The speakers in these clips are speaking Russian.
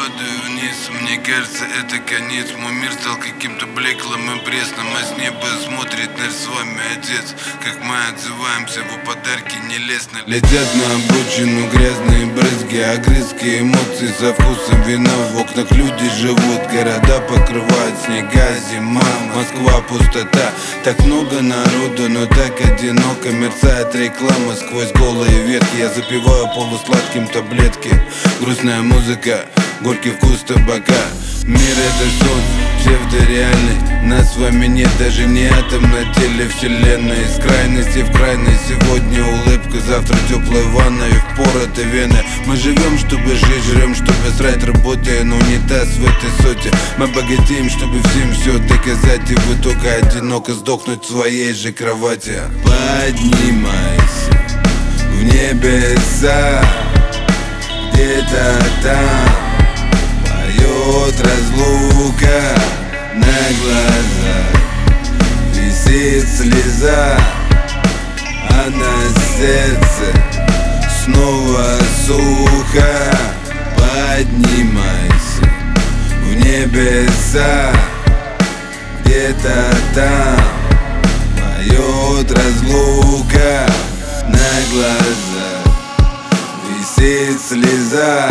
падаю вниз. Мне кажется, это конец. Мой мир стал каким-то блеклым и пресным, а с неба смотрит наш с вами отец. Как мы отзываемся, его подарки нелестны. Летят на обочину грязные брызги, огрызки эмоций со вкусом вина. В окнах люди живут, города покрывают снега, зима, Москва, пустота. Так много народу, но так одиноко. Мерцает реклама сквозь голые ветки. Я запиваю полусладким таблетки. Грустная музыка, горький вкус табака. Мир это сон, псевдореальный. Нас с вами нет, даже не атом на теле вселенной. Из крайности в крайность. Сегодня улыбка, завтра теплая ванна и впороты вены. Мы живем, чтобы жить, жрем, чтобы срать, работая на унитаз в этой соте. Мы богатеем, чтобы всем все доказать, и в итоге одиноко сдохнуть в своей же кровати. Поднимайся в небеса, где-то там поет разлука. На глазах висит слеза, а на сердце снова сухо. Поднимайся в небеса, где-то там поет разлука. На глазах висит слеза,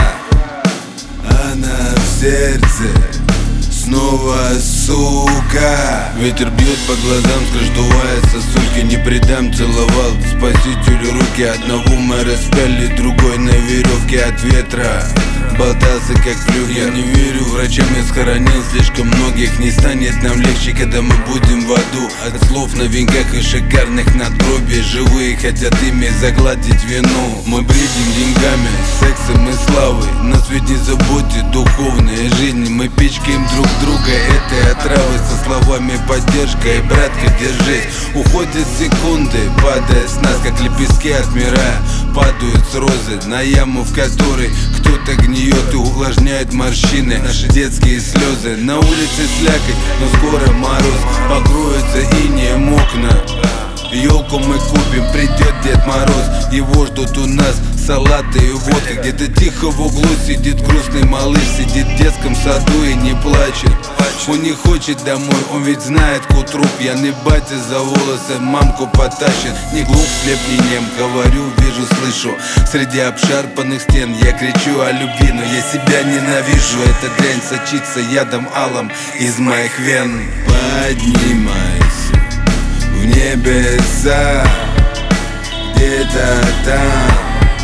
а на сердце снова сука. Ветер бьет по глазам, сдувает сосульки. Не предам, целовал спасителю руки. Одного мы распяли, другой на веревке от ветра болтался как флюгер. Я не верю врачам, я схоронил слишком многих. Не станет нам легче, когда мы будем в аду. От слов на венках и шикарных надгробий. Живые хотят ими загладить вину. Мы бредим деньгами, сексом и славой. Нас ведь не заботит духовная жизнь. Мы пичкаем друг друга этой отравой со словами поддержка и братка, держись. Уходят секунды, падая с нас, как лепестки отмирая. Падают с розы на яму, в которой кто-то гниет и увлажняет морщины. Наши детские слезы. На улице слякоть, но скоро мороз. Покроются инеем окна. Елку мы купим, придет Дед Мороз. Его ждут у нас салаты и водка. Где-то тихо в углу сидит грустный малыш. Сидит в детском саду и не плачет. Он не хочет домой, он ведь знает к утру пьяный батя за волосы мамку потащит. Не глуп, слеп и нем, говорю, вижу, слышу. Среди обшарпанных стен я кричу о любви, но я себя ненавижу. Эта дрянь сочится ядом алым из моих вен. Поднимайся в небеса, где-то там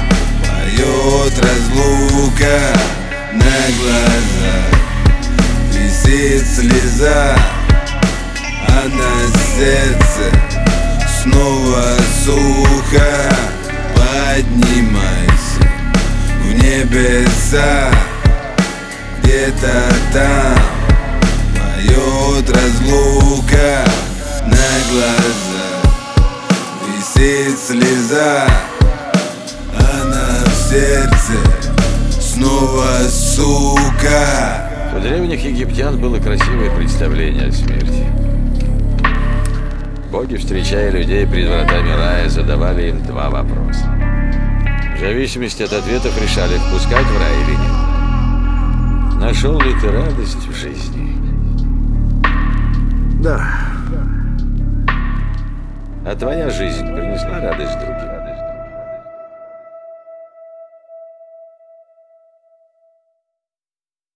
поет разлука. На глазах висит слеза, а на сердце снова сухо. Поднимайся в небеса, где-то там поет разлука. На глазах висит слеза, а на сердце снова сука. У древних египтян было красивое представление о смерти. Боги, встречая людей пред вратами рая, задавали им два вопроса. В зависимости от ответов решали, впускать в рай или нет. Нашел ли ты радость в жизни? Да. А твоя жизнь принесла радость другим?